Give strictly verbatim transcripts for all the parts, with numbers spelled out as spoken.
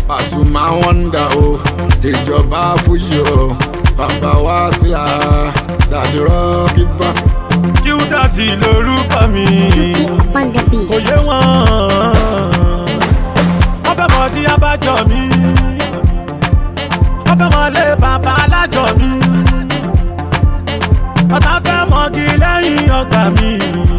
Pasuma wọ́ndà o ìjọba fújì o bàbá wa sílá dàdí rọ́ọ̀kì bá. Qdotty lórúkọ mi kò yé wọn wọ́n fẹ́ mọ̀ di abájọ mi wọ́n fẹ́ mọ̀ lé bàbá alájọ mi ọ̀tá fẹ́ mọ̀gí lẹ́yìn ọgbà mi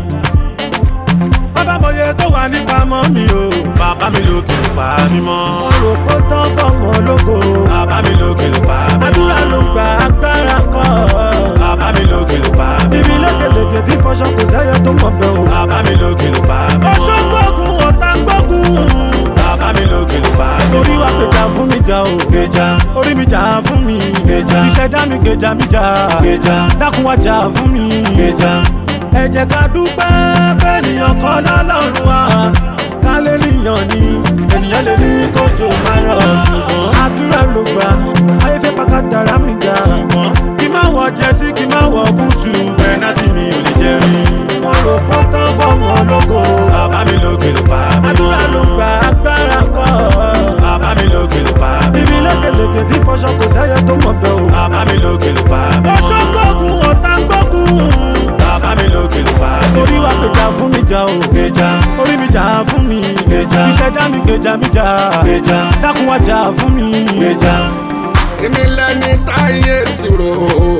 wọ́n fẹ́ mọ̀ye tó wà nípa mọ́ mi o bàbá mi lókè ló pa mí mọ́. mo rò pé tán fọmọ lógo bàbá mi lókè ló pa mí mọ́. àdúrà ló gba agbára kọ́ bàbá mi lókè ló pa mí mọ́. bíbí lékeleke tí fọṣọ kò sẹ́yẹ tó mọ̀ bẹ́ẹ̀ o bàbá mi lókè ló pa mí mọ́. ọṣọ gbógun ọ̀tá gbógun bàbá mi lókè ló pa mí mọ́. orí wa gbèjà fún mi jà o gbèjà orí mi jà fún mi gbèjà ìṣẹ̀dá mi gbèjà mi jà gbèjà dákun wá jà fún mi gbèjà. ẹ jẹ́ ká dúpẹ́ kẹ́nìyàn kọ́ lọ́lọ́run wa ká lè níyàn ni ènìyàn lè ní kójò máa rọ̀ ṣùgbọ́n àdúrà ló gbà ayé fẹ́ pàkà dára mi ga ṣùgbọ́n kí má wọ jẹ́sí kí má wọ búùtù pẹ́nátì mi ò lè jẹ́ rí. wọ́n rò pọ́ tán fọ́mọ lógo bàbá mi lókè ló pa mí mọ́. àdúrà ló gbà agbára kọ́ bàbá mi lókè ló pa mí mọ́. bíbí lékeleke tí fọṣọ kò sẹ́yẹ tó mọ̀ bẹ́ẹ̀ o bàbá mi lókè ló pa mí mọ́. ọṣọ gbógun ọ̀tá gbógun bàbá mi lókè ló pa mí mọ́. orí wa gbèjà fún mi jà o gbèjà orí mi jà fún mi gbèjà ìṣẹ̀dá mi gbèjà mi jà gbèjà dákun wá jà fún mi gbèjà. èmi lẹni táyé ti rò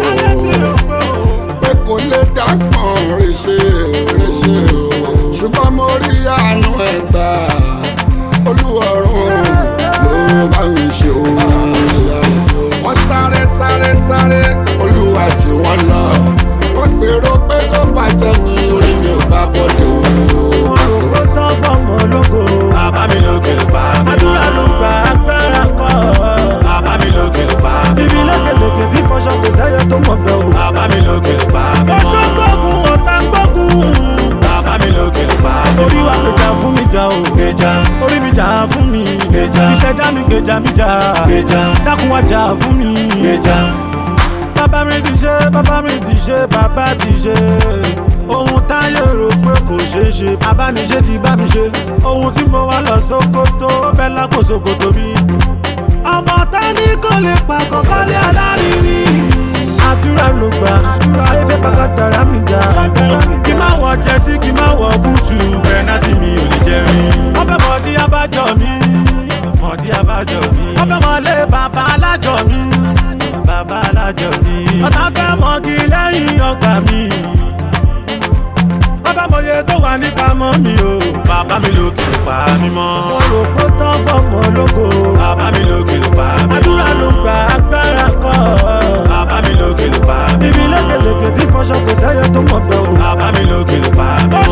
pé kò lè dágbọ̀n ríṣe ríṣe o ṣùgbọ́n mo rí àánú ẹ̀gbà olúwọ̀run ló bá mi ṣe o. wọ́n sáré sáré sáré olúwa jù wọ́n lọ wọ́n gbèrò pé kó bàjẹ́ ní orí mi ò bá bọ́dọ̀ o. wọ́n rò ó tán fọmọ lógo bàbá mi lókè ló pa mí mọ́. àdúrà ló gba agbára kọ́ bàbá mi lókè ló pa mí mọ́. bíbí lékeleke tí fọṣọ kò sẹ́yẹ tó mọ̀ bẹ́ẹ̀ o bàbá mi lókè ló pa mí mọ́. ọṣọ gbógun ọ̀tá gbógun bàbá mi lókè ló pa mí mọ́. orí wa gbèjà fún mi jà o gbèjà orí mi jà fún mi gbèjà ìṣẹ̀dá mi gbèjà mi jà gbèjà dákun wá jà fún mi gbèjà. bàbá mi ti ṣe bàbá mi ti ṣe bàbá ti ṣe ohun táyé rò pé kò ṣeé ṣe abániṣe ti bá mi ṣe ohun tí mo wá lọ Sókótó bẹ́ẹ̀ lápò Sókótó mi. ọmọ tání kò lè pa kọ́kọ́lé alárinrin àdúrà ló gbà ayé fẹ́ pàkà dára mi ga kí má wọ jẹ́sí kí má wọ búùtù pẹ́nátì mi ò lè jẹ́ rí. wọ́n fẹ́ mọ̀ di abájọ mi mọ̀ di abájọ mi wọ́n fẹ́ mọ̀ lé bàbá alájọ mi bàbá alájọ mi ọ̀tá fẹ́ mọ̀gí lẹ́yìn ọgbà mi wọ́n fẹ́ mọ̀ye tó wà nípa mọ́ mi o bàbá mi lókè ló pa mí mọ́. mo rò pé tán fọmọ lógo bàbá mi lókè ló pa mí mọ́. àdúrà ló gba agbára kọ́ bàbá mi lókè ló pa mí mọ́. bíbí lékeleke tí fọṣọ kò sẹ́yẹ tó mọ̀ bẹ́ẹ̀ o bàbá mi lókè ló pa mí mọ́.